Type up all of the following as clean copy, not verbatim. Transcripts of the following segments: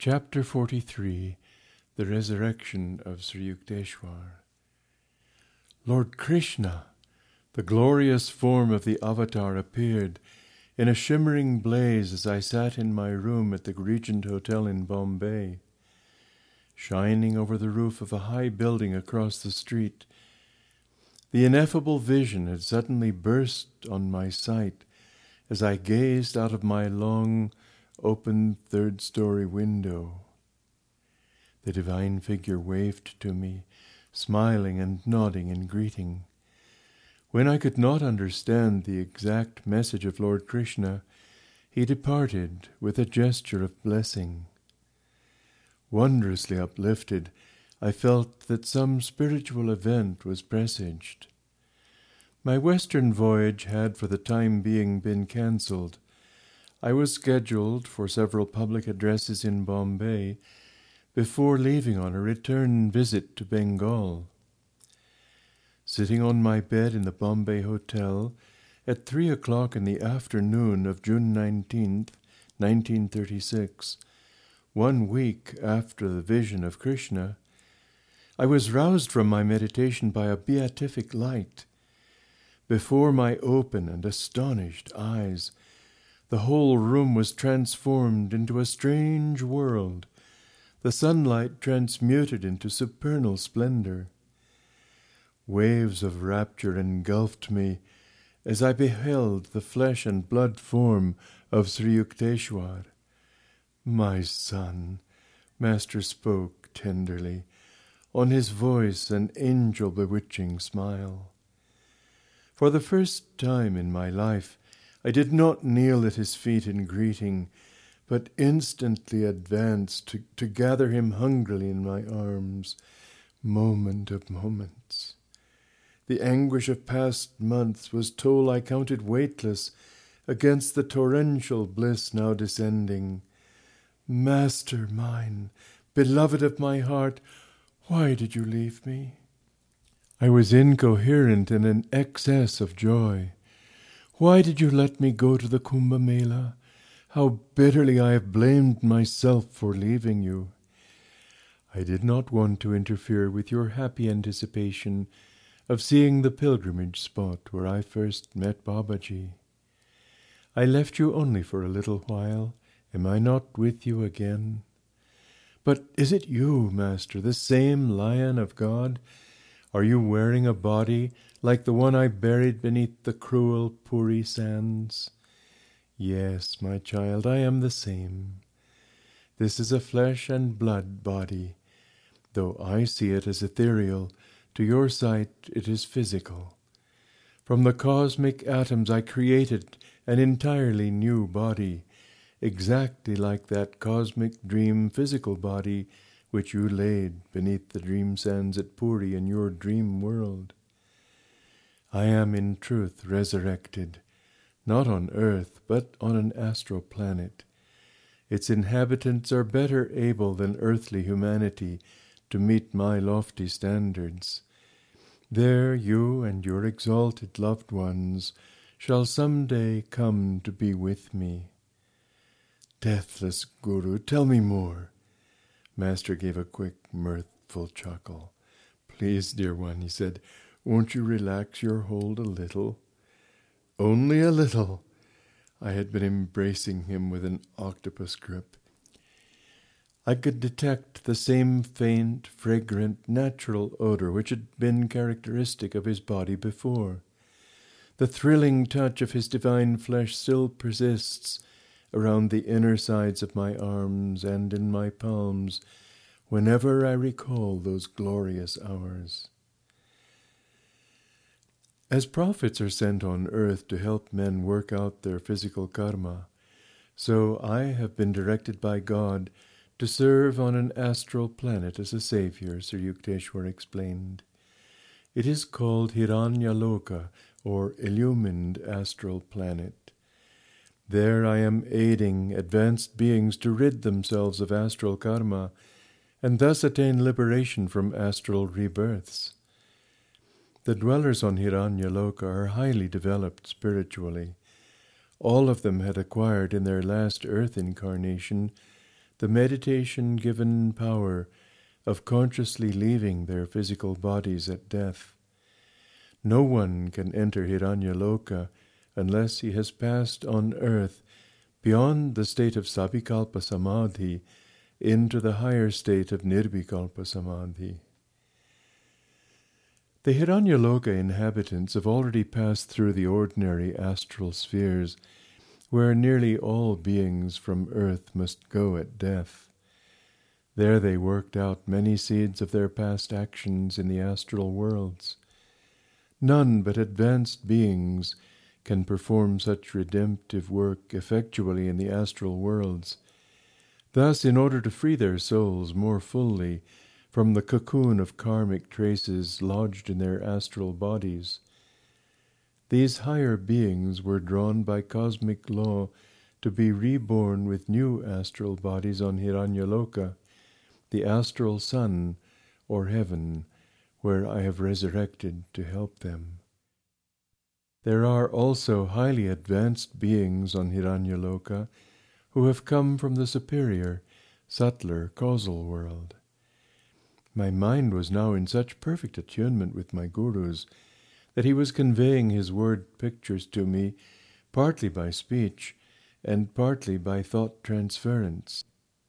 Chapter 43. The Resurrection of Sri Yukteswar. Lord Krishna, the glorious form of the Avatar, appeared in a shimmering blaze as I sat in my room at the Regent Hotel in Bombay. Shining over the roof of a high building across the street, the ineffable vision had suddenly burst on my sight as I gazed out of my long, open third-story window. The divine figure waved to me, smiling and nodding in greeting. When I could not understand the exact message of Lord Krishna, he departed with a gesture of blessing. Wondrously uplifted, I felt that some spiritual event was presaged. My western voyage had for the time being been cancelled. I was scheduled for several public addresses in Bombay before leaving on a return visit to Bengal. Sitting on my bed in the Bombay Hotel at 3 o'clock in the afternoon of June 19th, 1936, 1 week after the vision of Krishna, I was roused from my meditation by a beatific light. Before my open and astonished eyes, the whole room was transformed into a strange world, the sunlight transmuted into supernal splendor. Waves of rapture engulfed me as I beheld the flesh and blood form of Sri Yukteswar. "My son," Master spoke tenderly, on his voice an angel bewitching smile. For the first time in my life, I did not kneel at his feet in greeting, but instantly advanced to gather him hungrily in my arms, moment of moments. The anguish of past months was toll I counted weightless against the torrential bliss now descending. "Master mine, beloved of my heart, why did you leave me?" I was incoherent in an excess of joy. "Why did you let me go to the Kumbh Mela? How bitterly I have blamed myself for leaving you." "I did not want to interfere with your happy anticipation of seeing the pilgrimage spot where I first met Babaji. I left you only for a little while. Am I not with you again?" "But is it you, Master, the same Lion of God? Are you wearing a body like the one I buried beneath the cruel Puri sands?" "Yes, my child, I am the same. This is a flesh and blood body. Though I see it as ethereal, to your sight it is physical. From the cosmic atoms I created an entirely new body, exactly like that cosmic dream physical body which you laid beneath the dream sands at Puri in your dream world. I am in truth resurrected, not on earth, but on an astral planet. Its inhabitants are better able than earthly humanity to meet my lofty standards. There you and your exalted loved ones shall some day come to be with me." "Deathless Guru, tell me more." Master gave a quick, mirthful chuckle. "Please, dear one," he said, "won't you relax your hold a little?" "Only a little." I had been embracing him with an octopus grip. I could detect the same faint, fragrant, natural odor which had been characteristic of his body before. The thrilling touch of his divine flesh still persists around the inner sides of my arms and in my palms whenever I recall those glorious hours. As prophets are sent on earth to help men work out their physical karma, so I have been directed by God to serve on an astral planet as a savior, Sri Yukteswar explained. It is called Hiranyaloka, or illumined astral planet. There I am aiding advanced beings to rid themselves of astral karma and thus attain liberation from astral rebirths. The dwellers on Hiranyaloka are highly developed spiritually. All of them had acquired in their last earth incarnation the meditation-given power of consciously leaving their physical bodies at death. No one can enter Hiranyaloka unless he has passed on earth beyond the state of Sabikalpa Samadhi into the higher state of Nirvikalpa Samadhi. The Hiranyaloka inhabitants have already passed through the ordinary astral spheres, where nearly all beings from earth must go at death. There they worked out many seeds of their past actions in the astral worlds. None but advanced beings can perform such redemptive work effectually in the astral worlds. Thus, in order to free their souls more fully from the cocoon of karmic traces lodged in their astral bodies, these higher beings were drawn by cosmic law to be reborn with new astral bodies on Hiranyaloka, the astral sun, or heaven, where I have resurrected to help them. There are also highly advanced beings on Hiranyaloka who have come from the superior, subtler causal world. My mind was now in such perfect attunement with my gurus that he was conveying his word pictures to me partly by speech and partly by thought transference.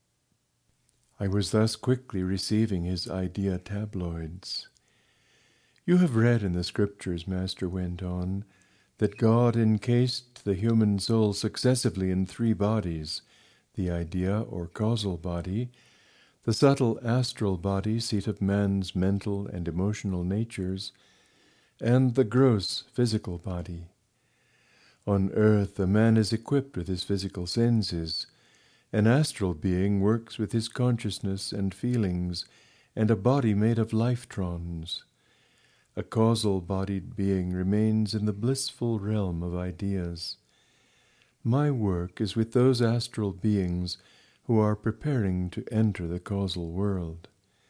I was thus quickly receiving his idea tabloids. You have read in the scriptures, Master went on, that God encased the human soul successively in 3 bodies, the idea or causal body, the subtle astral body, seat of man's mental and emotional natures, and the gross physical body. On earth, a man is equipped with his physical senses. An astral being works with his consciousness and feelings, and a body made of life-trons. A causal-bodied being remains in the blissful realm of ideas. My work is with those astral beings who are preparing to enter the causal world.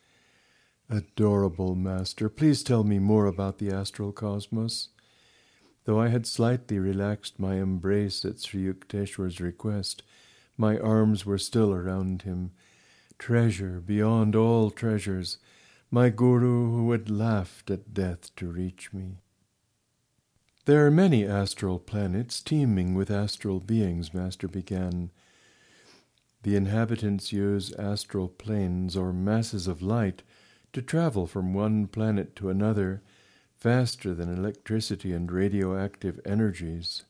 Adorable Master, please tell me more about the astral cosmos. Though I had slightly relaxed my embrace at Sri Yukteswar's request, my arms were still around him. Treasure beyond all treasures, my guru who had laughed at death to reach me. There are many astral planets teeming with astral beings, Master began. The inhabitants use astral planes or masses of light to travel from one planet to another faster than electricity and radioactive energies.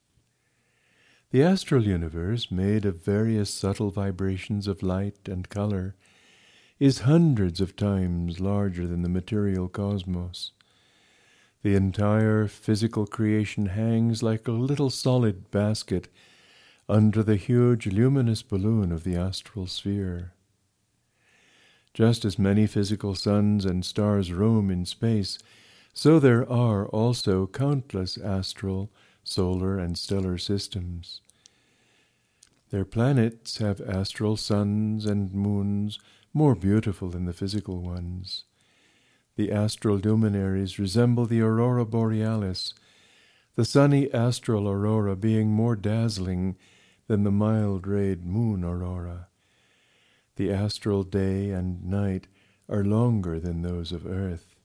The astral universe, made of various subtle vibrations of light and color, is hundreds of times larger than the material cosmos. The entire physical creation hangs like a little solid basket under the huge luminous balloon of the astral sphere. Just as many physical suns and stars roam in space, so there are also countless astral, solar, and stellar systems. Their planets have astral suns and moons more beautiful than the physical ones. The astral luminaries resemble the aurora borealis, the sunny astral aurora being more dazzling than the mild-rayed moon aurora. The astral day and night are longer than those of earth.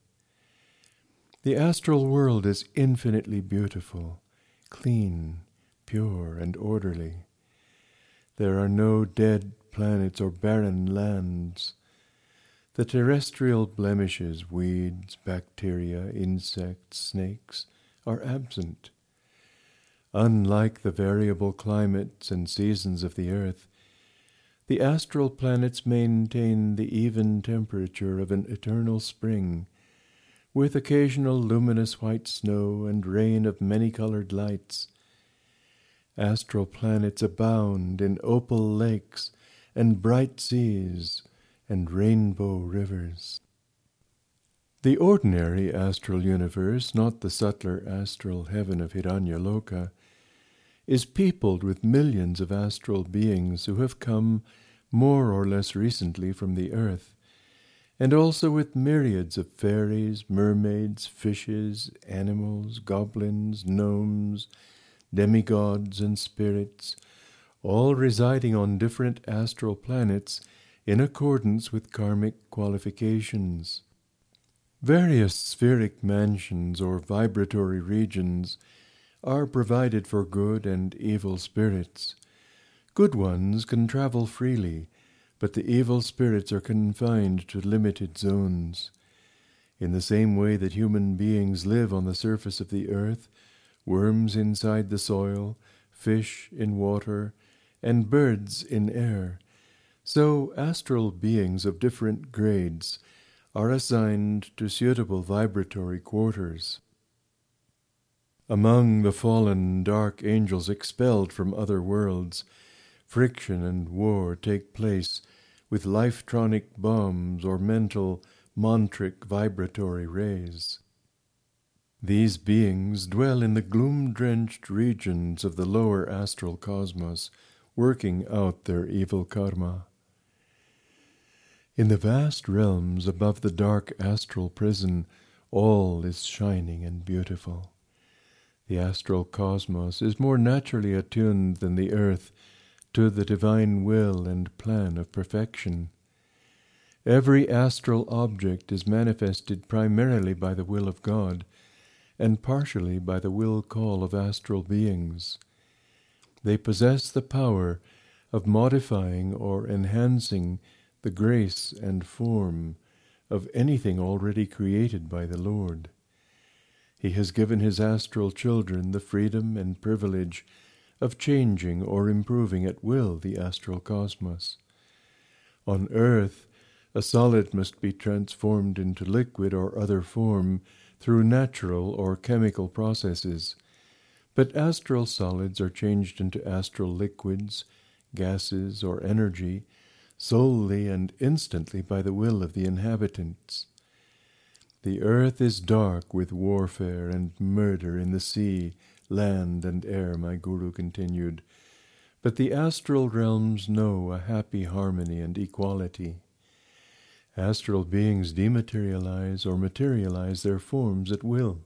The astral world is infinitely beautiful, clean, pure, and orderly. There are no dead planets or barren lands. The terrestrial blemishes, weeds, bacteria, insects, snakes, are absent. Unlike the variable climates and seasons of the earth, the astral planets maintain the even temperature of an eternal spring, with occasional luminous white snow and rain of many-colored lights. Astral planets abound in opal lakes and bright seas and rainbow rivers. The ordinary astral universe, not the subtler astral heaven of Hiranyaloka, is peopled with millions of astral beings who have come more or less recently from the earth, and also with myriads of fairies, mermaids, fishes, animals, goblins, gnomes, demigods, and spirits, all residing on different astral planets in accordance with karmic qualifications. Various spheric mansions or vibratory regions are provided for good and evil spirits. Good ones can travel freely, but the evil spirits are confined to limited zones. In the same way that human beings live on the surface of the earth, worms inside the soil, fish in water, and birds in air, so astral beings of different grades are assigned to suitable vibratory quarters. Among the fallen dark angels expelled from other worlds, friction and war take place with life-tronic bombs or mental, mantric vibratory rays. These beings dwell in the gloom-drenched regions of the lower astral cosmos, working out their evil karma. In the vast realms above the dark astral prison, all is shining and beautiful. The astral cosmos is more naturally attuned than the earth to the divine will and plan of perfection. Every astral object is manifested primarily by the will of God, and partially by the will call of astral beings. They possess the power of modifying or enhancing the grace and form of anything already created by the Lord. He has given his astral children the freedom and privilege of changing or improving at will the astral cosmos. On earth, a solid must be transformed into liquid or other form through natural or chemical processes, but astral solids are changed into astral liquids, gases, or energy solely and instantly by the will of the inhabitants. The earth is dark with warfare and murder in the sea, land, and air, my Guru continued, but the astral realms know a happy harmony and equality. Astral beings dematerialize or materialize their forms at will.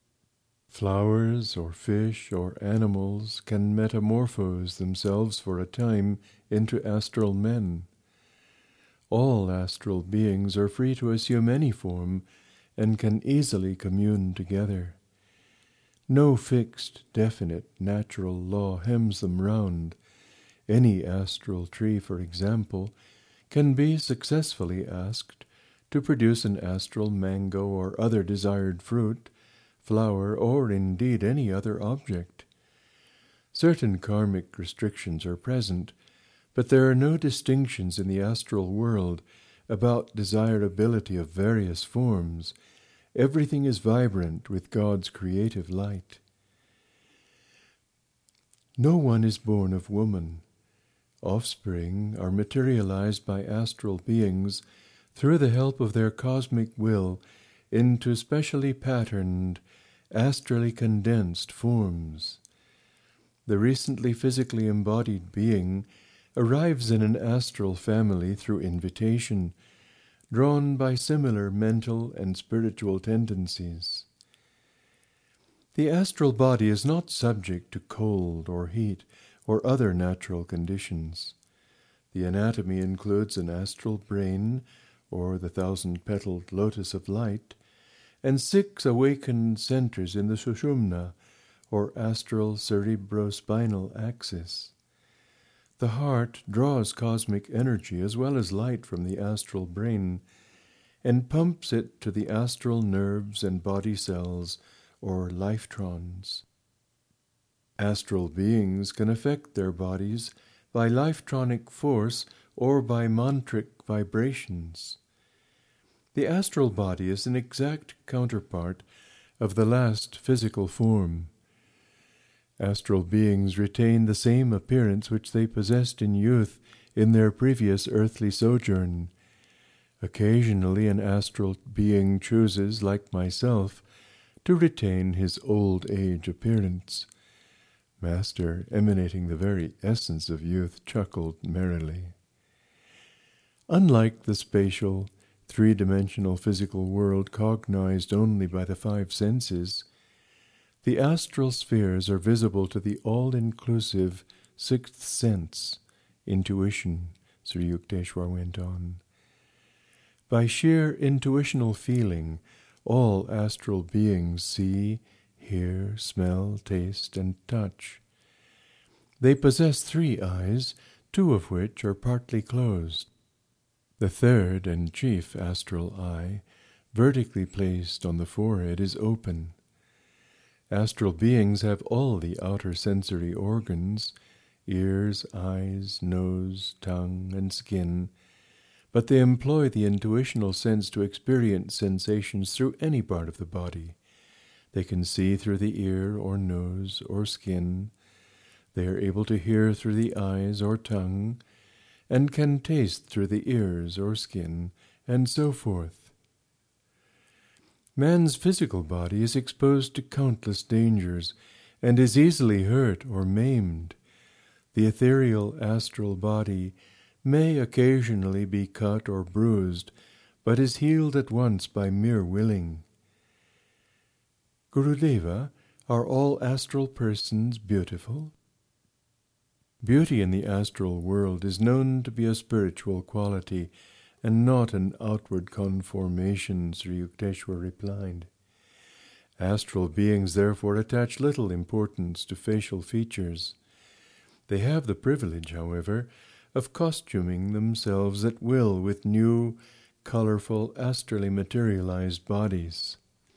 Flowers or fish or animals can metamorphose themselves for a time into astral men. All astral beings are free to assume any form and can easily commune together. No fixed, definite, natural law hems them round. Any astral tree, for example, can be successfully asked to produce an astral mango or other desired fruit, flower, or indeed any other object. Certain karmic restrictions are present, but there are no distinctions in the astral world about desirability of various forms. Everything is vibrant with God's creative light. No one is born of woman. Offspring are materialized by astral beings through the help of their cosmic will into specially patterned, astrally condensed forms. The recently physically embodied being arrives in an astral family through invitation, drawn by similar mental and spiritual tendencies. The astral body is not subject to cold or heat or other natural conditions. The anatomy includes an astral brain, or the thousand-petaled lotus of light, and 6 awakened centers in the Sushumna, or astral cerebrospinal axis. The heart draws cosmic energy as well as light from the astral brain and pumps it to the astral nerves and body cells, or lifetrons. Astral beings can affect their bodies by lifetronic force or by mantric vibrations. The astral body is an exact counterpart of the last physical form. Astral beings retain the same appearance which they possessed in youth in their previous earthly sojourn. Occasionally an astral being chooses, like myself, to retain his old age appearance. Master, emanating the very essence of youth, chuckled merrily. Unlike the spatial, three-dimensional physical world cognized only by the 5 senses, the astral spheres are visible to the all-inclusive sixth sense, intuition, Sri Yukteswar went on. By sheer intuitional feeling, all astral beings see, hear, smell, taste, and touch. They possess 3 eyes, 2 of which are partly closed. The third and chief astral eye, vertically placed on the forehead, is open. Astral beings have all the outer sensory organs, ears, eyes, nose, tongue, and skin, but they employ the intuitional sense to experience sensations through any part of the body. They can see through the ear or nose or skin. They are able to hear through the eyes or tongue, and can taste through the ears or skin, and so forth. Man's physical body is exposed to countless dangers, and is easily hurt or maimed. The ethereal astral body may occasionally be cut or bruised, but is healed at once by mere willing. Gurudeva, are all astral persons beautiful? Beauty in the astral world is known to be a spiritual quality, and not an outward conformation, Sri Yukteswar replied. Astral beings therefore attach little importance to facial features. They have the privilege, however, of costuming themselves at will with new, colorful, astrally materialized bodies.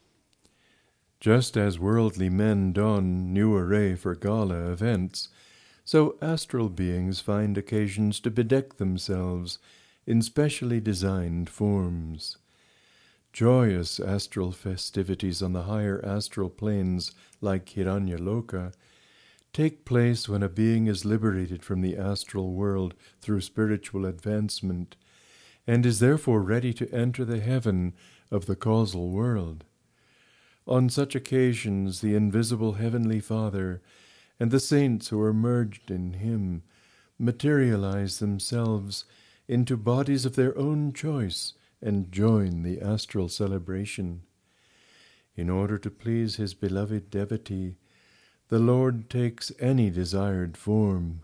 Just as worldly men don new array for gala events, so astral beings find occasions to bedeck themselves in specially designed forms. Joyous astral festivities on the higher astral planes, like Hiranyaloka, take place when a being is liberated from the astral world through spiritual advancement, and is therefore ready to enter the heaven of the causal world. On such occasions the invisible Heavenly Father and the saints who are merged in Him materialize themselves into bodies of their own choice and join the astral celebration. In order to please His beloved devotee, the Lord takes any desired form.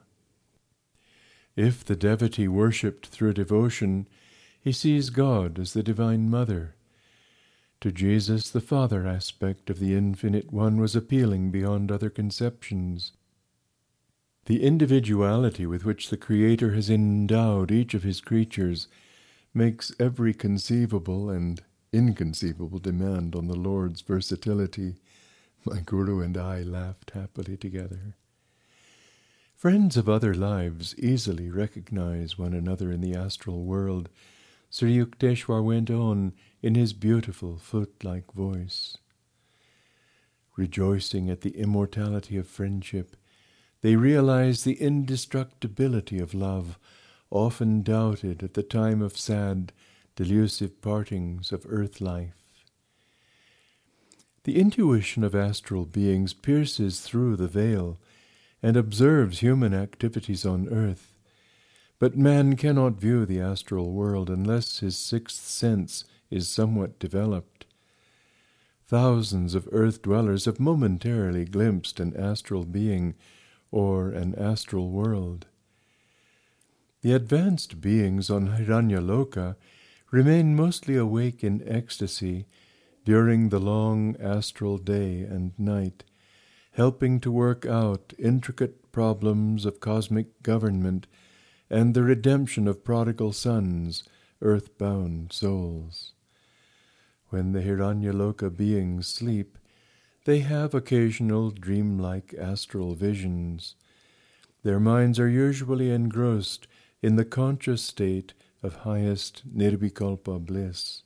If the devotee worshipped through devotion, he sees God as the Divine Mother. To Jesus, the Father aspect of the Infinite One was appealing beyond other conceptions. The individuality with which the Creator has endowed each of His creatures makes every conceivable and inconceivable demand on the Lord's versatility. My Guru and I laughed happily together. Friends of other lives easily recognize one another in the astral world, Sri Yukteswar went on in his beautiful flute-like voice. Rejoicing at the immortality of friendship, they realize the indestructibility of love, often doubted at the time of sad, delusive partings of earth life. The intuition of astral beings pierces through the veil and observes human activities on earth, but man cannot view the astral world unless his sixth sense is somewhat developed. Thousands of earth dwellers have momentarily glimpsed an astral being or an astral world. The advanced beings on Hiranyaloka remain mostly awake in ecstasy during the long astral day and night, helping to work out intricate problems of cosmic government and the redemption of prodigal sons, earth-bound souls. When the Hiranyaloka beings sleep, they have occasional dreamlike astral visions. Their minds are usually engrossed in the conscious state of highest nirvikalpa bliss.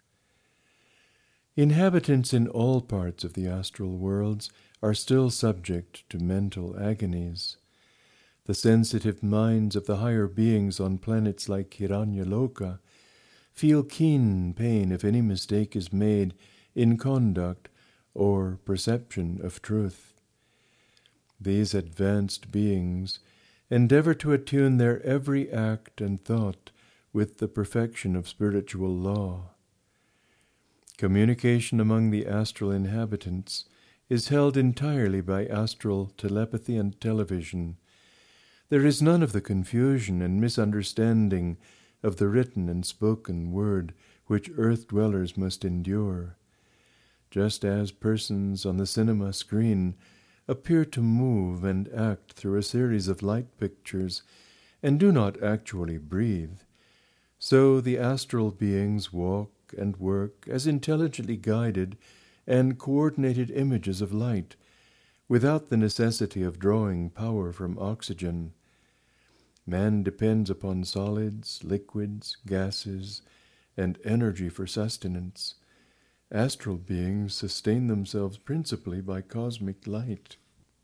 Inhabitants in all parts of the astral worlds are still subject to mental agonies. The sensitive minds of the higher beings on planets like Hiranyaloka feel keen pain if any mistake is made in conduct or perception of truth. These advanced beings endeavor to attune their every act and thought with the perfection of spiritual law. Communication among the astral inhabitants is held entirely by astral telepathy and television, There is none of the confusion and misunderstanding of the written and spoken word which earth-dwellers must endure. Just as persons on the cinema screen appear to move and act through a series of light pictures and do not actually breathe, so the astral beings walk and work as intelligently guided and coordinated images of light, without the necessity of drawing power from oxygen. Man depends upon solids, liquids, gases, and energy for sustenance. Astral beings sustain themselves principally by cosmic light.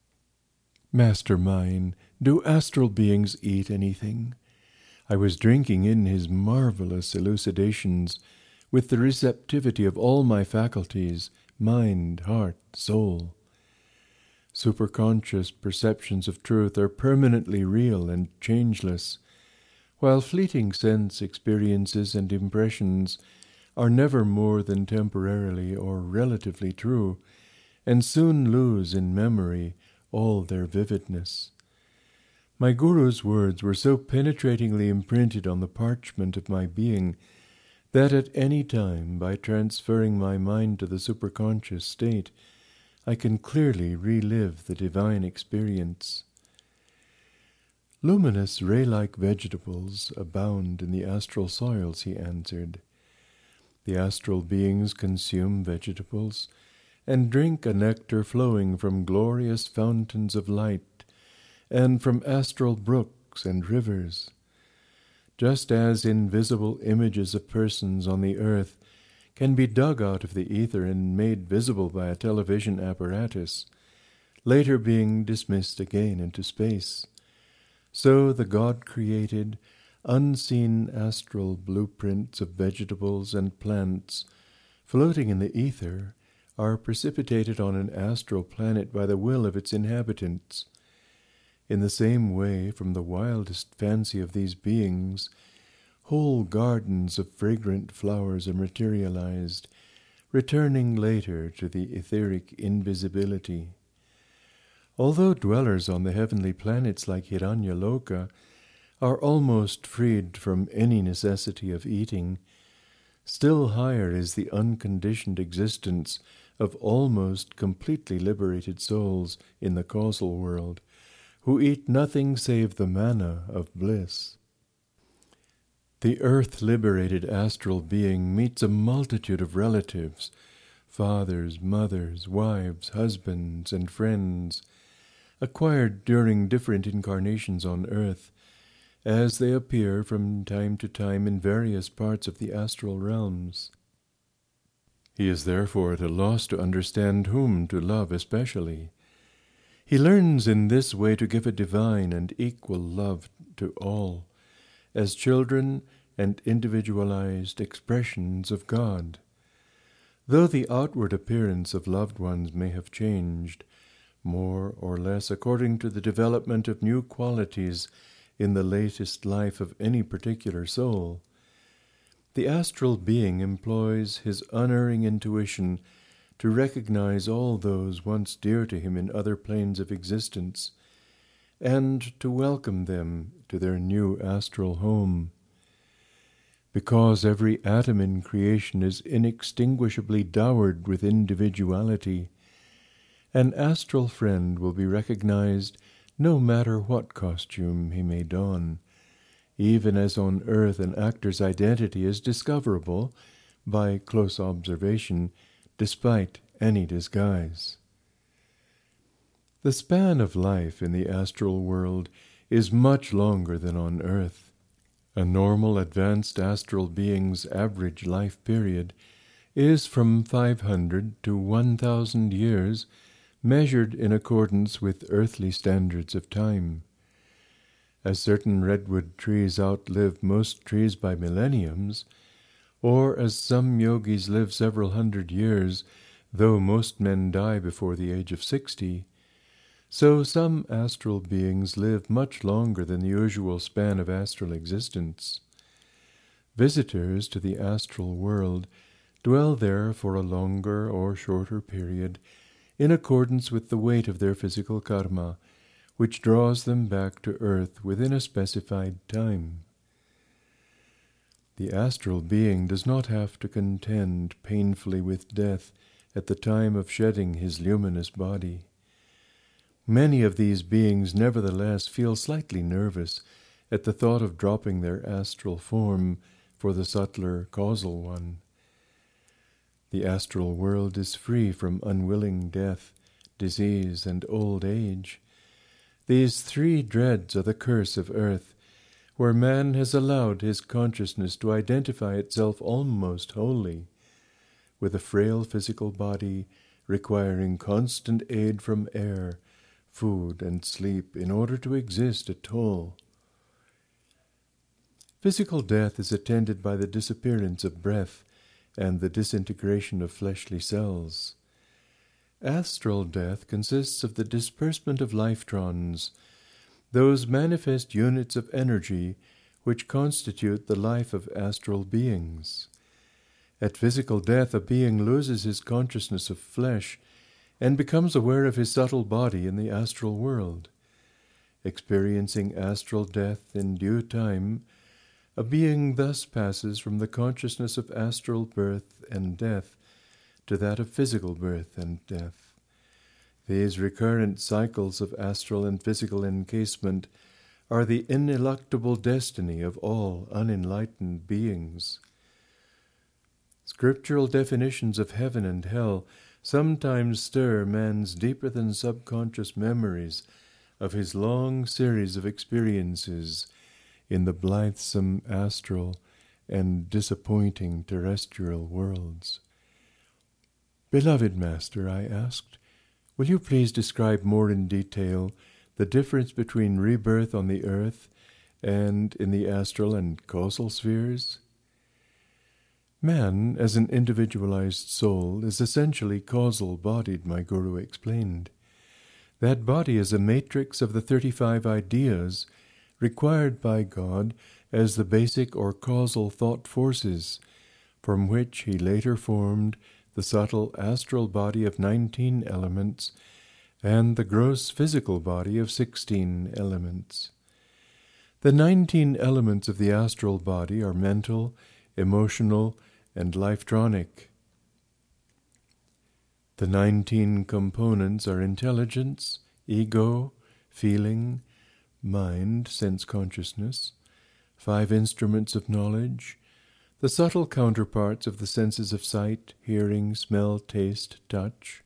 Master mine, do astral beings eat anything? I was drinking in his marvelous elucidations with the receptivity of all my faculties, mind, heart, soul. Superconscious perceptions of truth are permanently real and changeless, while fleeting sense experiences and impressions are never more than temporarily or relatively true, and soon lose in memory all their vividness. My Guru's words were so penetratingly imprinted on the parchment of my being that at any time, by transferring my mind to the superconscious state, I can clearly relive the divine experience. Luminous ray-like vegetables abound in the astral soils, he answered. The astral beings consume vegetables and drink a nectar flowing from glorious fountains of light and from astral brooks and rivers. Just as invisible images of persons on the earth can be dug out of the ether and made visible by a television apparatus, later being dismissed again into space, so the God-created, unseen astral blueprints of vegetables and plants floating in the ether are precipitated on an astral planet by the will of its inhabitants. In the same way, from the wildest fancy of these beings, whole gardens of fragrant flowers are materialized, returning later to the etheric invisibility. Although dwellers on the heavenly planets like Hiranyaloka are almost freed from any necessity of eating, still higher is the unconditioned existence of almost completely liberated souls in the causal world, who eat nothing save the manna of bliss. The earth-liberated astral being meets a multitude of relatives, fathers, mothers, wives, husbands, and friends, acquired during different incarnations on earth, as they appear from time to time in various parts of the astral realms. He is therefore at a loss to understand whom to love especially. He learns in this way to give a divine and equal love to all, as children and individualized expressions of God. Though the outward appearance of loved ones may have changed, more or less according to the development of new qualities in the latest life of any particular soul, the astral being employs his unerring intuition to recognize all those once dear to him in other planes of existence, and to welcome them to their new astral home. Because every atom in creation is inextinguishably dowered with individuality, an astral friend will be recognized no matter what costume he may don, even as on earth an actor's identity is discoverable by close observation, despite any disguise. The span of life in the astral world is much longer than on earth. A normal advanced astral being's average life period is from 500 to 1,000 years, measured in accordance with earthly standards of time. As certain redwood trees outlive most trees by millenniums, or as some yogis live several hundred years, though most men die before the age of 60, so some astral beings live much longer than the usual span of astral existence. Visitors to the astral world dwell there for a longer or shorter period in accordance with the weight of their physical karma, which draws them back to earth within a specified time. The astral being does not have to contend painfully with death at the time of shedding his luminous body. Many of these beings nevertheless feel slightly nervous at the thought of dropping their astral form for the subtler causal one. The astral world is free from unwilling death, disease, and old age. These three dreads are the curse of earth, where man has allowed his consciousness to identify itself almost wholly with a frail physical body requiring constant aid from air, food, and sleep in order to exist at all. Physical death is attended by the disappearance of breath and the disintegration of fleshly cells. Astral death consists of the disbursement of lifetrons, those manifest units of energy which constitute the life of astral beings. At physical death, a being loses his consciousness of flesh and becomes aware of his subtle body in the astral world. Experiencing astral death in due time, a being thus passes from the consciousness of astral birth and death to that of physical birth and death. These recurrent cycles of astral and physical encasement are the ineluctable destiny of all unenlightened beings. Scriptural definitions of heaven and hell sometimes stir man's deeper-than-subconscious memories of his long series of experiences in the blithesome astral and disappointing terrestrial worlds. "Beloved Master," I asked, "will you please describe more in detail the difference between rebirth on the earth and in the astral and causal spheres?" Man, as an individualized soul, is essentially causal-bodied, my Guru explained. That body is a matrix of the 35 ideas required by God as the basic or causal thought forces, from which he later formed the subtle astral body of 19 elements and the gross physical body of 16 elements. The 19 elements of the astral body are mental, emotional, and lifetronic. The 19 components are intelligence, ego, feeling, mind, sense consciousness, 5 instruments of knowledge, the subtle counterparts of the senses of sight, hearing, smell, taste, touch,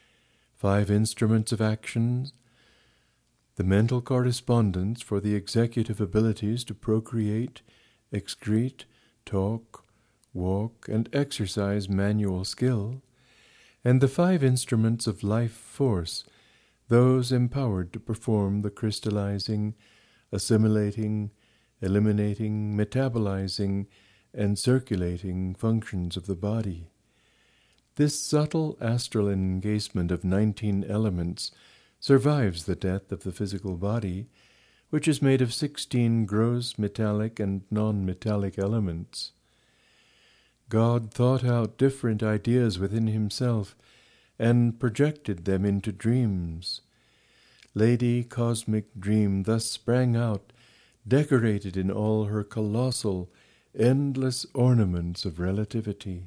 5 instruments of action, the mental correspondence for the executive abilities to procreate, excrete, talk, walk, and exercise manual skill, and the 5 instruments of life force, those empowered to perform the crystallizing, assimilating, eliminating, metabolizing, and circulating functions of the body. This subtle astral engagement of 19 elements survives the death of the physical body, which is made of 16 gross metallic and non-metallic elements. God thought out different ideas within himself and projected them into dreams. Lady Cosmic Dream thus sprang out, decorated in all her colossal, endless ornaments of relativity.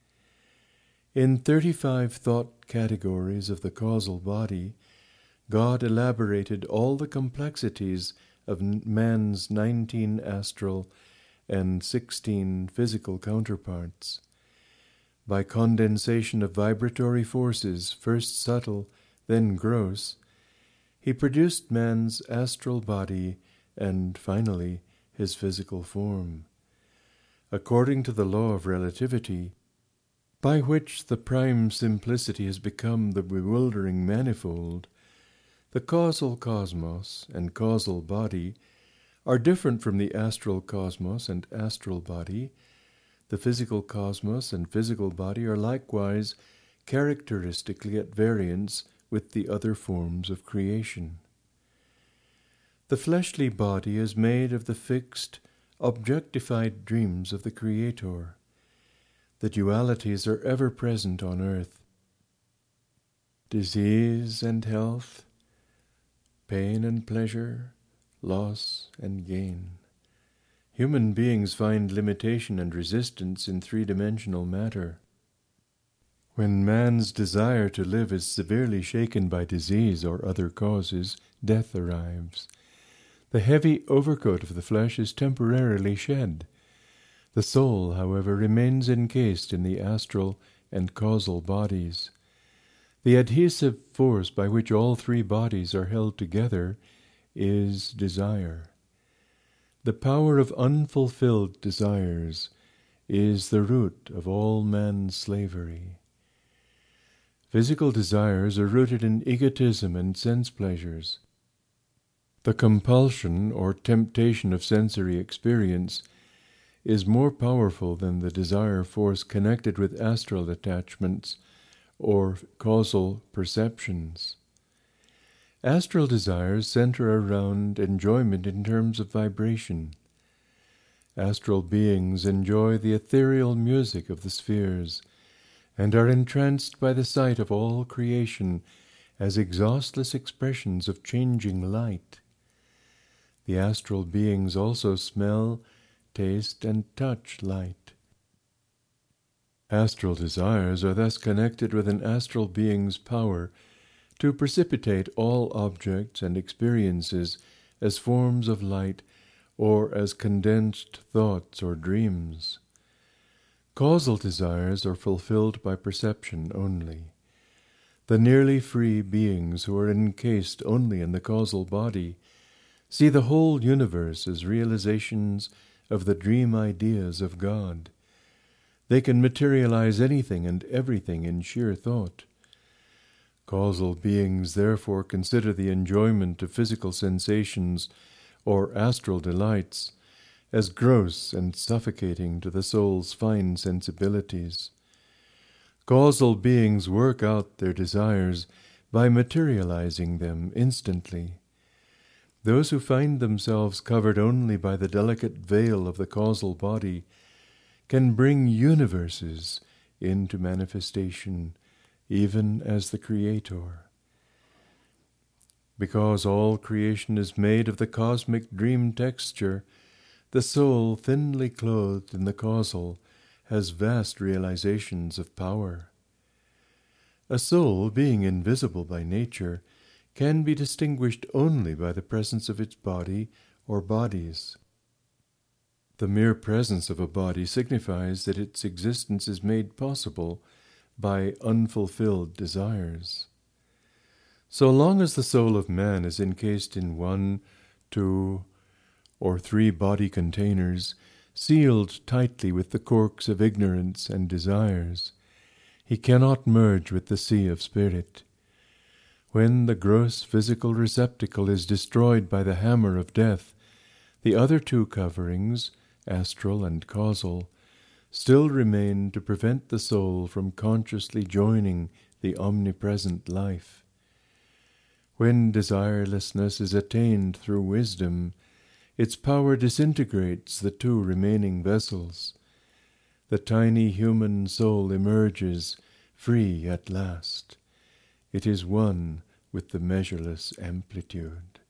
In 35 thought categories of the causal body, God elaborated all the complexities of man's 19 astral and 16 physical counterparts. By condensation of vibratory forces, first subtle, then gross, he produced man's astral body and, finally, his physical form. According to the law of relativity, by which the prime simplicity has become the bewildering manifold, the causal cosmos and causal body are different from the astral cosmos and astral body. The physical cosmos and physical body are likewise characteristically at variance with the other forms of creation. The fleshly body is made of the fixed, objectified dreams of the Creator. The dualities are ever present on earth. Disease and health, pain and pleasure, loss and gain. Human beings find limitation and resistance in three-dimensional matter. When man's desire to live is severely shaken by disease or other causes, death arrives. The heavy overcoat of the flesh is temporarily shed. The soul, however, remains encased in the astral and causal bodies. The adhesive force by which all three bodies are held together is desire. The power of unfulfilled desires is the root of all man's slavery. Physical desires are rooted in egotism and sense pleasures. The compulsion or temptation of sensory experience is more powerful than the desire force connected with astral attachments or causal perceptions. Astral desires center around enjoyment in terms of vibration. Astral beings enjoy the ethereal music of the spheres and are entranced by the sight of all creation as exhaustless expressions of changing light. The astral beings also smell, taste, and touch light. Astral desires are thus connected with an astral being's power to precipitate all objects and experiences as forms of light or as condensed thoughts or dreams. Causal desires are fulfilled by perception only. The nearly free beings who are encased only in the causal body see the whole universe as realizations of the dream ideas of God. They can materialize anything and everything in sheer thought. Causal beings therefore consider the enjoyment of physical sensations or astral delights as gross and suffocating to the soul's fine sensibilities. Causal beings work out their desires by materializing them instantly. Those who find themselves covered only by the delicate veil of the causal body can bring universes into manifestation, even as the Creator. Because all creation is made of the cosmic dream texture, the soul, thinly clothed in the causal, has vast realizations of power. A soul, being invisible by nature, can be distinguished only by the presence of its body or bodies. The mere presence of a body signifies that its existence is made possible by unfulfilled desires. So long as the soul of man is encased in 1, 2, or 3 body containers, sealed tightly with the corks of ignorance and desires, he cannot merge with the sea of spirit. When the gross physical receptacle is destroyed by the hammer of death, the other 2 coverings, astral and causal, still remain to prevent the soul from consciously joining the omnipresent life. When desirelessness is attained through wisdom, its power disintegrates the 2 remaining vessels. The tiny human soul emerges free at last. It is one with the measureless amplitude.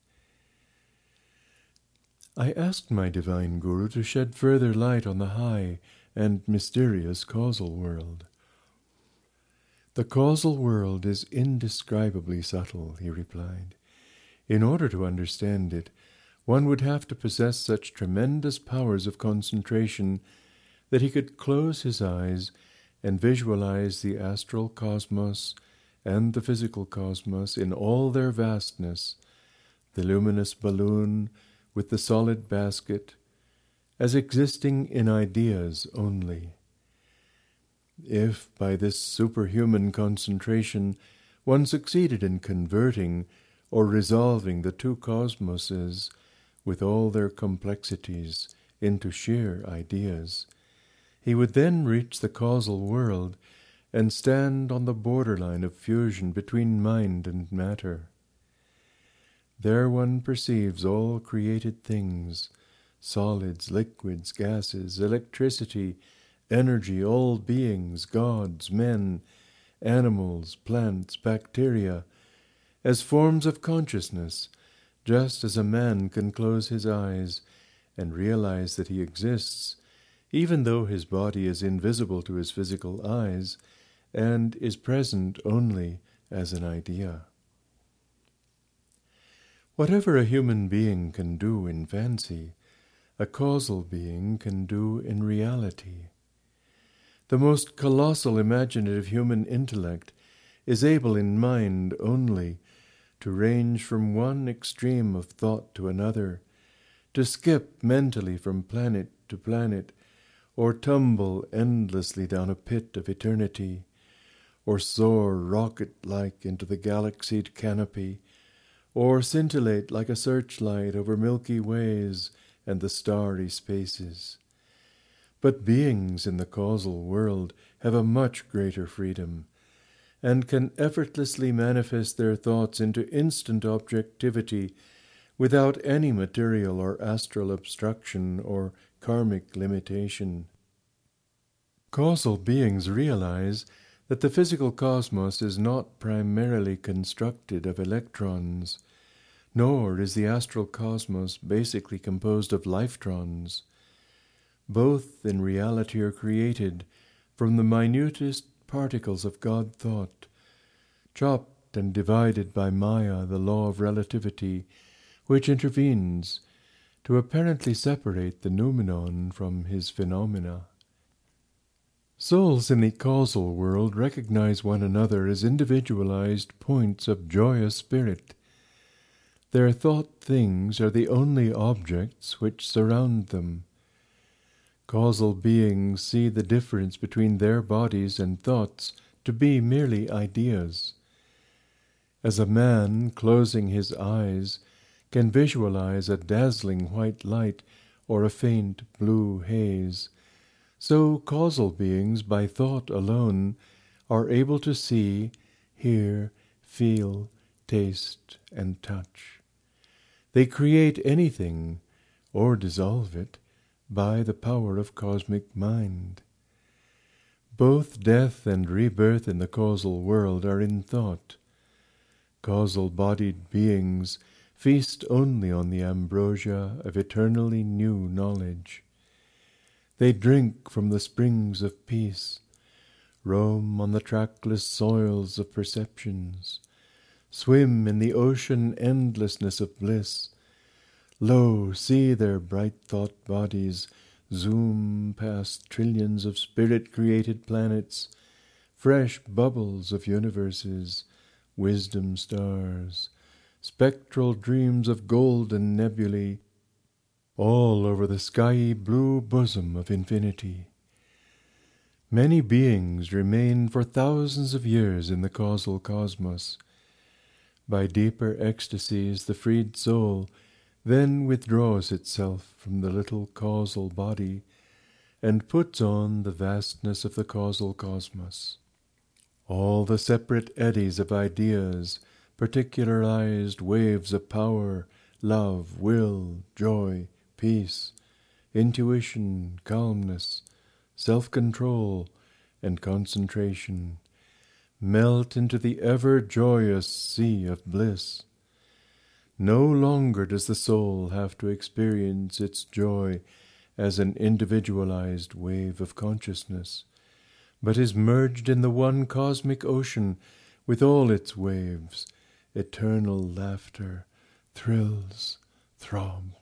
I asked my divine Guru to shed further light on the high and mysterious causal world. The causal world is indescribably subtle, he replied. In order to understand it, one would have to possess such tremendous powers of concentration that he could close his eyes and visualize the astral cosmos and the physical cosmos in all their vastness, the luminous balloon with the solid basket, as existing in ideas only. If, by this superhuman concentration, one succeeded in converting or resolving the 2 cosmoses, with all their complexities, into sheer ideas, he would then reach the causal world and stand on the borderline of fusion between mind and matter. There one perceives all created things, solids, liquids, gases, electricity, energy, all beings, gods, men, animals, plants, bacteria, as forms of consciousness just as a man can close his eyes and realize that he exists, even though his body is invisible to his physical eyes and is present only as an idea. Whatever a human being can do in fancy, a causal being can do in reality. The most colossal imaginative human intellect is able in mind only to range from one extreme of thought to another, to skip mentally from planet to planet, or tumble endlessly down a pit of eternity, or soar rocket-like into the galaxied canopy, or scintillate like a searchlight over Milky Ways and the starry spaces. But beings in the causal world have a much greater freedom, and can effortlessly manifest their thoughts into instant objectivity without any material or astral obstruction or karmic limitation. Causal beings realize that the physical cosmos is not primarily constructed of electrons, nor is the astral cosmos basically composed of lifetrons. Both in reality are created from the minutest particles of God thought, chopped and divided by Maya, the law of relativity, which intervenes to apparently separate the noumenon from his phenomena. Souls in the causal world recognize one another as individualized points of joyous spirit. Their thought things are the only objects which surround them. Causal beings see the difference between their bodies and thoughts to be merely ideas. As a man, closing his eyes, can visualize a dazzling white light or a faint blue haze, so causal beings, by thought alone, are able to see, hear, feel, taste, and touch. They create anything, or dissolve it, by the power of cosmic mind. Both death and rebirth in the causal world are in thought. Causal-bodied beings feast only on the ambrosia of eternally new knowledge. They drink from the springs of peace, roam on the trackless soils of perceptions, swim in the ocean endlessness of bliss. Lo, see their bright thought bodies zoom past trillions of spirit-created planets, fresh bubbles of universes, wisdom stars, spectral dreams of golden nebulae, all over the skyey blue bosom of infinity. Many beings remain for thousands of years in the causal cosmos. By deeper ecstasies, the freed soul then withdraws itself from the little causal body and puts on the vastness of the causal cosmos. All the separate eddies of ideas, particularized waves of power, love, will, joy, peace, intuition, calmness, self-control, and concentration melt into the ever-joyous sea of bliss. No longer does the soul have to experience its joy as an individualized wave of consciousness, but is merged in the one cosmic ocean with all its waves, eternal laughter, thrills, throbs.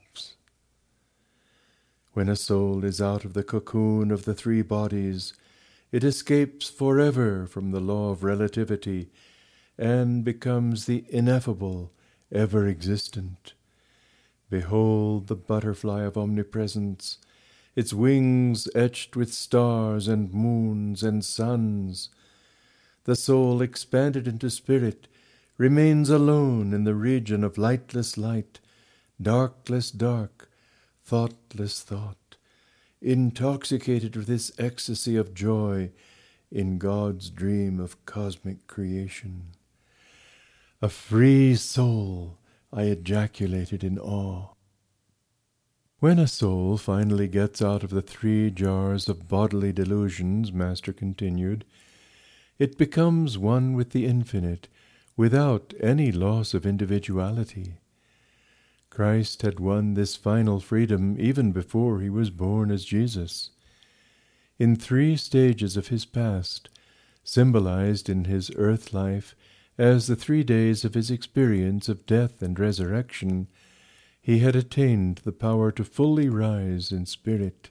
When a soul is out of the cocoon of the three bodies, it escapes forever from the law of relativity and becomes the ineffable, ever-existent. Behold the butterfly of omnipresence, its wings etched with stars and moons and suns. The soul, expanded into spirit, remains alone in the region of lightless light, darkless dark, thoughtless thought, intoxicated with this ecstasy of joy in God's dream of cosmic creation. A free soul, I ejaculated in awe. When a soul finally gets out of the 3 jars of bodily delusions, Master continued, it becomes one with the infinite, without any loss of individuality. Christ had won this final freedom even before he was born as Jesus. In 3 stages of his past, symbolized in his earth life as the 3 days of his experience of death and resurrection, he had attained the power to fully rise in spirit.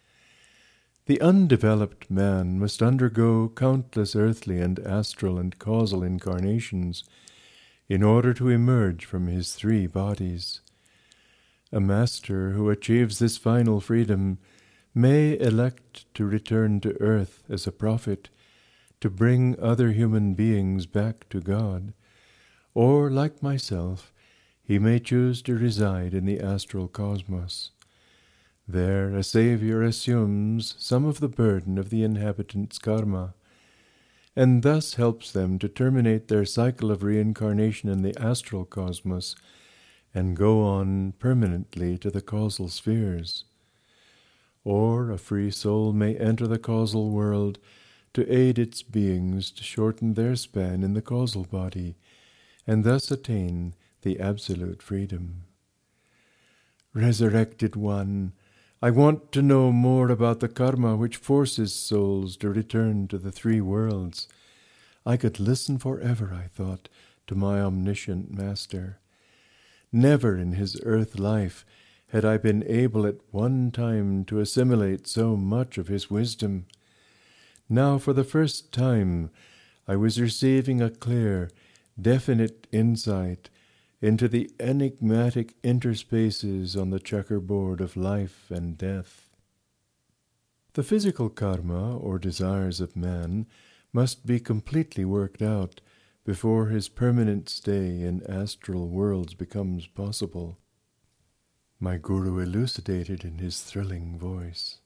The undeveloped man must undergo countless earthly and astral and causal incarnations in order to emerge from his 3 bodies. A master who achieves this final freedom may elect to return to earth as a prophet to bring other human beings back to God, or, like myself, he may choose to reside in the astral cosmos. There a Savior assumes some of the burden of the inhabitants' karma, and thus helps them to terminate their cycle of reincarnation in the astral cosmos and go on permanently to the causal spheres. Or a free soul may enter the causal world to aid its beings to shorten their span in the causal body, and thus attain the absolute freedom. Resurrected One, I want to know more about the karma which forces souls to return to the 3 worlds. I could listen forever, I thought, to my omniscient Master. Never in his earth life had I been able at one time to assimilate so much of his wisdom. Now for the first time I was receiving a clear, definite insight into the enigmatic interspaces on the checkerboard of life and death. The physical karma, or desires of man, must be completely worked out before his permanent stay in astral worlds becomes possible. My Guru elucidated in his thrilling voice.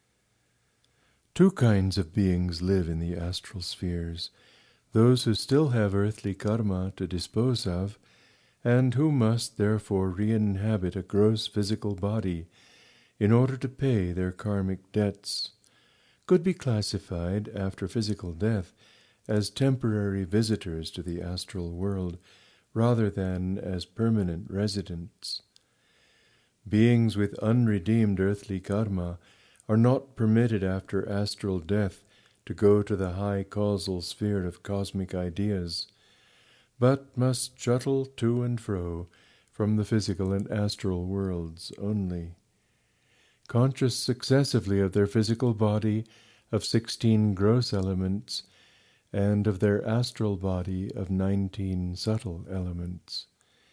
2 kinds of beings live in the astral spheres: those who still have earthly karma to dispose of, and who must therefore re-inhabit a gross physical body in order to pay their karmic debts, could be classified after physical death as temporary visitors to the astral world rather than as permanent residents. Beings with unredeemed earthly karma are not permitted after astral death to go to the high causal sphere of cosmic ideas, but must shuttle to and fro from the physical and astral worlds only. Conscious successively of their physical body of 16 gross elements, and of their astral body of 19 subtle elements.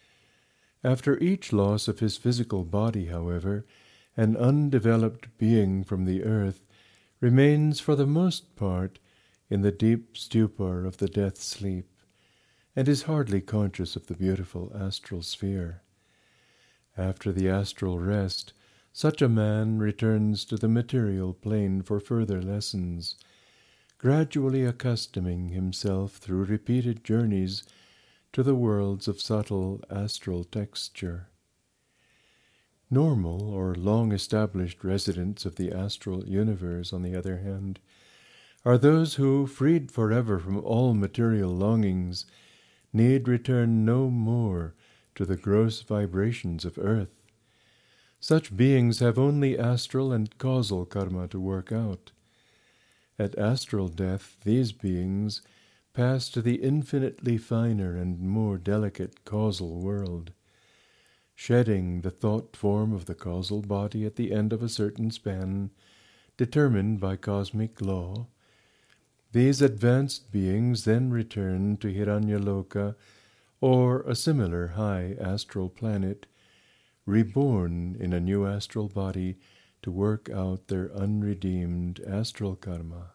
After each loss of his physical body, however, an undeveloped being from the earth remains for the most part in the deep stupor of the death sleep, and is hardly conscious of the beautiful astral sphere. After the astral rest, such a man returns to the material plane for further lessons, gradually accustoming himself through repeated journeys to the worlds of subtle astral texture. Normal or long-established residents of the astral universe, on the other hand, are those who, freed forever from all material longings, need return no more to the gross vibrations of earth. Such beings have only astral and causal karma to work out. At astral death, these beings pass to the infinitely finer and more delicate causal world. Shedding the thought form of the causal body at the end of a certain span, determined by cosmic law, these advanced beings then return to Hiranyaloka or a similar high astral planet, reborn in a new astral body to work out their unredeemed astral karma.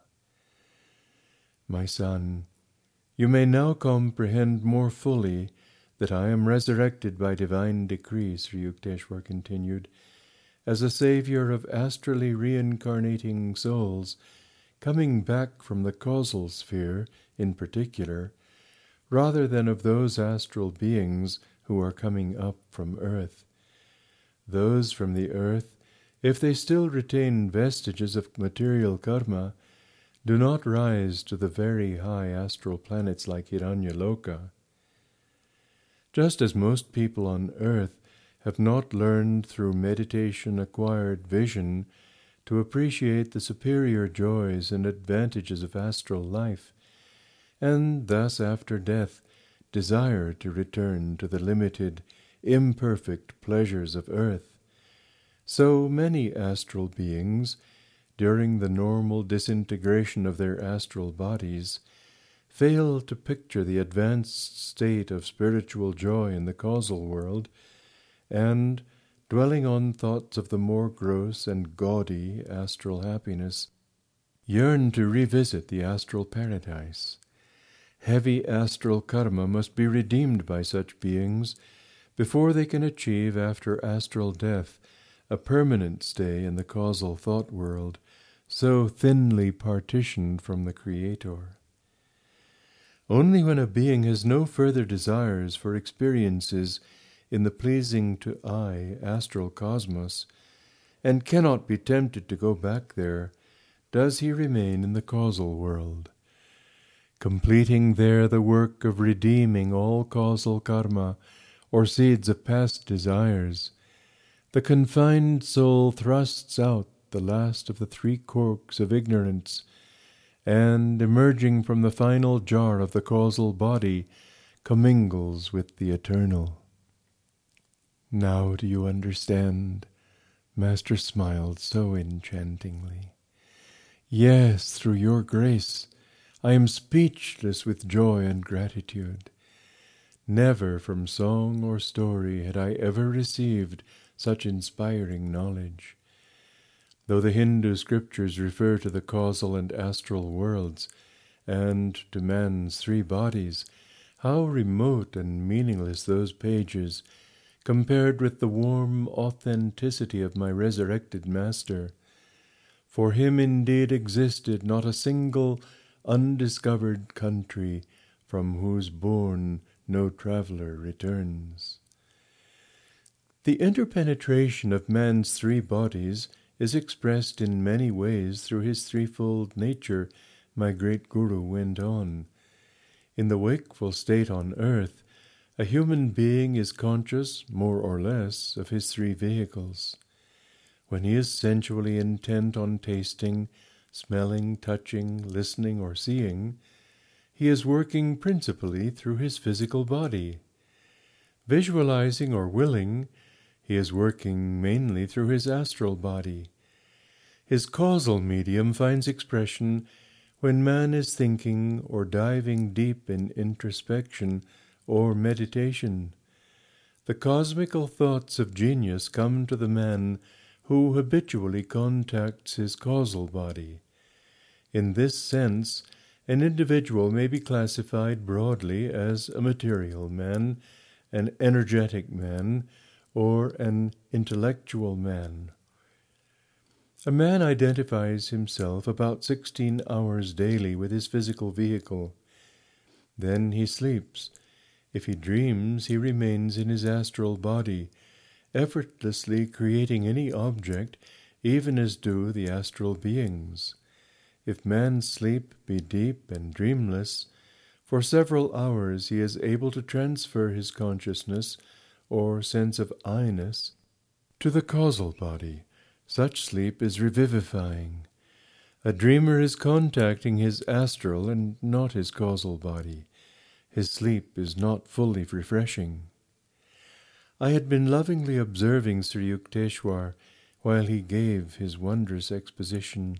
My son, you may now comprehend more fully that I am resurrected by divine decree, Sri Yukteswar continued, as a savior of astrally reincarnating souls coming back from the causal sphere in particular, rather than of those astral beings who are coming up from earth. Those from the earth, if they still retain vestiges of material karma, do not rise to the very high astral planets like Hiranyaloka. Just as most people on earth have not learned through meditation acquired vision to appreciate the superior joys and advantages of astral life, and thus after death desire to return to the limited, imperfect pleasures of earth. So many astral beings, during the normal disintegration of their astral bodies, fail to picture the advanced state of spiritual joy in the causal world, and, dwelling on thoughts of the more gross and gaudy astral happiness, yearn to revisit the astral paradise. Heavy astral karma must be redeemed by such beings before they can achieve, after astral death, a permanent stay in the causal thought world, so thinly partitioned from the Creator. Only when a being has no further desires for experiences in the pleasing to eye astral cosmos, and cannot be tempted to go back there, does he remain in the causal world, completing there the work of redeeming all causal karma, or seeds of past desires. The confined soul thrusts out the last of the three corks of ignorance, and, emerging from the final jar of the causal body, commingles with the eternal. Now do you understand? Master smiled so enchantingly. Yes, through your grace, I am speechless with joy and gratitude. Never from song or story had I ever received such inspiring knowledge. Though the Hindu scriptures refer to the causal and astral worlds, and to man's three bodies, how remote and meaningless those pages, compared with the warm authenticity of my resurrected Master. For him indeed existed not a single undiscovered country from whose bourne no traveller returns. The interpenetration of man's three bodies is expressed in many ways through his threefold nature, my great Guru went on. In the wakeful state on earth, a human being is conscious, more or less, of his three vehicles. When he is sensually intent on tasting, smelling, touching, listening, or seeing, he is working principally through his physical body. Visualizing or willing, he is working mainly through his astral body. His causal medium finds expression when man is thinking or diving deep in introspection or meditation. The cosmical thoughts of genius come to the man who habitually contacts his causal body. In this sense, an individual may be classified broadly as a material man, an energetic man, or an intellectual man. A man identifies himself about 16 hours daily with his physical vehicle. Then he sleeps. If he dreams, he remains in his astral body, effortlessly creating any object, even as do the astral beings. If man's sleep be deep and dreamless, for several hours he is able to transfer his consciousness, or sense of I-ness, to the causal body. Such sleep is revivifying. A dreamer is contacting his astral and not his causal body. His sleep is not fully refreshing. I had been lovingly observing Sri Yukteswar while he gave his wondrous exposition.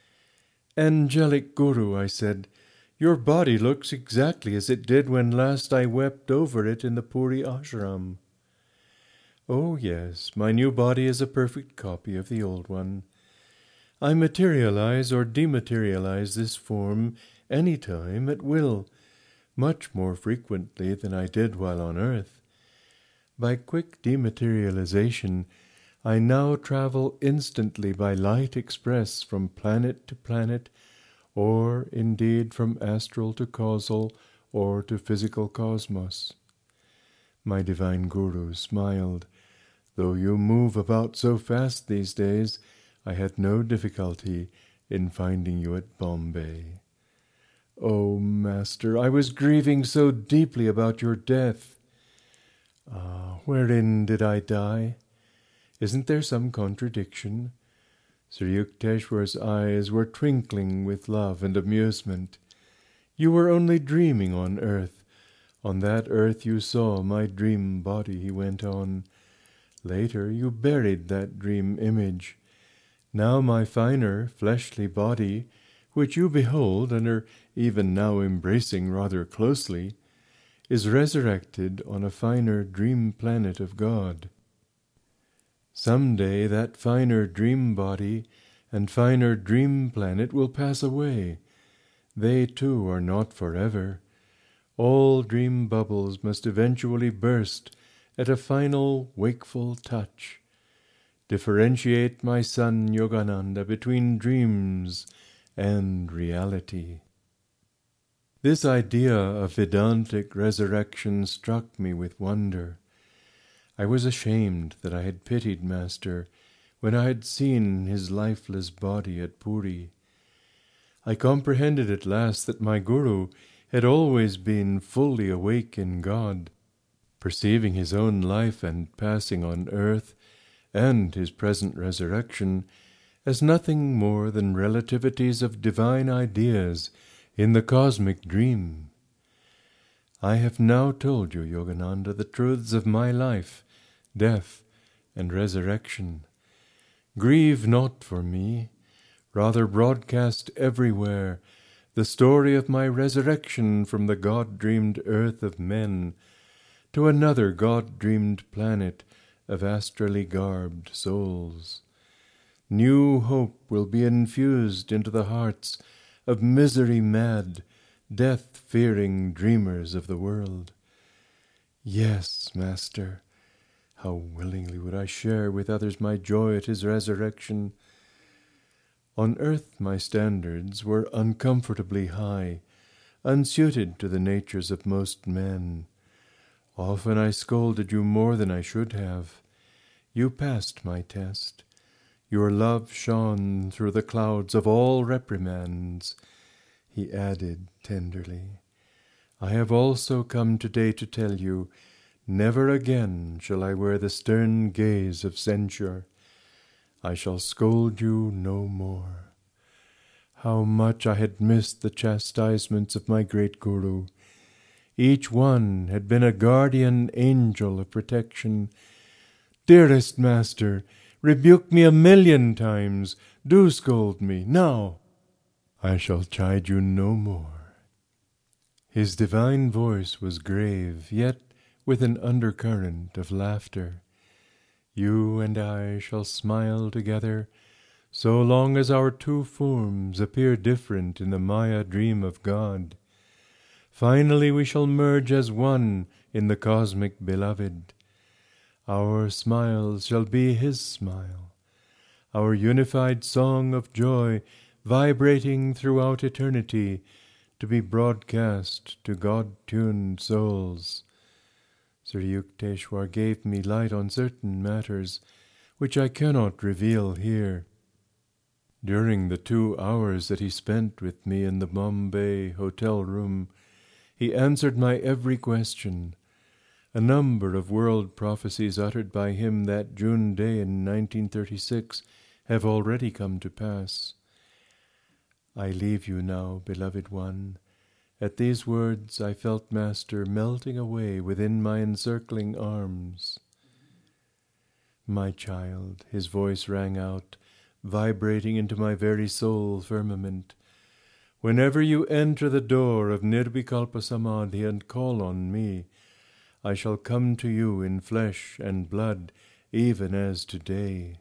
"Angelic Guru," I said, "your body looks exactly as it did when last I wept over it in the Puri ashram." "Oh, yes, my new body is a perfect copy of the old one. I materialize or dematerialize this form any time at will, much more frequently than I did while on earth. By quick dematerialization, I now travel instantly by light express from planet to planet, or indeed from astral to causal, or to physical cosmos." My divine Guru smiled. "Though you move about so fast these days, I had no difficulty in finding you at Bombay." "Oh, Master, I was grieving so deeply about your death." Ah, wherein did I die? Isn't there some contradiction? Sir Yukteswar's eyes were twinkling with love and amusement. You were only dreaming on earth. On that earth you saw my dream body, he went on. Later you buried that dream image. Now my finer fleshly body, which you behold and are even now embracing rather closely, is resurrected on a finer dream planet of God. Some day that finer dream body and finer dream planet will pass away. They too are not forever. All dream bubbles must eventually burst at a final wakeful touch. Differentiate, my son Yogananda, between dreams and reality. This idea of Vedantic resurrection struck me with wonder. I was ashamed that I had pitied Master when I had seen his lifeless body at Puri. I comprehended at last that my Guru had always been fully awake in God, perceiving his own life and passing on earth, and his present resurrection, as nothing more than relativities of divine ideas in the cosmic dream. I have now told you, Yogananda, the truths of my life, death, and resurrection. Grieve not for me, rather broadcast everywhere the story of my resurrection from the God-dreamed earth of men to another God-dreamed planet of astrally garbed souls. New hope will be infused into the hearts of misery-mad, death-fearing dreamers of the world. Yes, Master, how willingly would I share with others my joy at his resurrection. On earth my standards were uncomfortably high, unsuited to the natures of most men. Often I scolded you more than I should have. You passed my test. Your love shone through the clouds of all reprimands. He added tenderly, I have also come today to tell you, never again shall I wear the stern gaze of censure. I shall scold you no more. How much I had missed the chastisements of my great Guru. Each one had been a guardian angel of protection. Dearest Master, rebuke me 1,000,000 times. Do scold me now. I shall chide you no more. His divine voice was grave, yet with an undercurrent of laughter. You and I shall smile together so long as our two forms appear different in the Maya dream of God. Finally we shall merge as one in the cosmic beloved. Our smiles shall be his smile, our unified song of joy vibrating throughout eternity to be broadcast to God-tuned souls. Sir Yukteswar gave me light on certain matters which I cannot reveal here. During the 2 hours that he spent with me in the Bombay hotel room, he answered my every question. A number of world prophecies uttered by him that June day in 1936 have already come to pass. I leave you now, beloved one. At these words I felt Master melting away within my encircling arms. My child, his voice rang out, vibrating into my very soul firmament. Whenever you enter the door of Nirvikalpa Samadhi and call on me, I shall come to you in flesh and blood, even as today.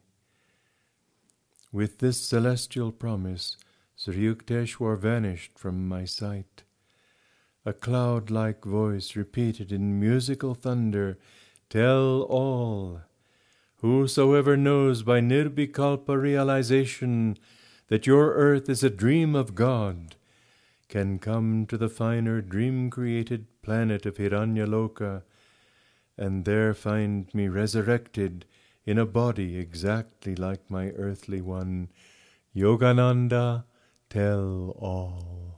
With this celestial promise, Sir Yukteswar vanished from my sight. A cloud-like voice repeated in musical thunder, Tell all, whosoever knows by Nirvikalpa realization that your earth is a dream of God, can come to the finer dream-created planet of Hiranyaloka, and there find me resurrected in a body exactly like my earthly one. Yogananda, tell all.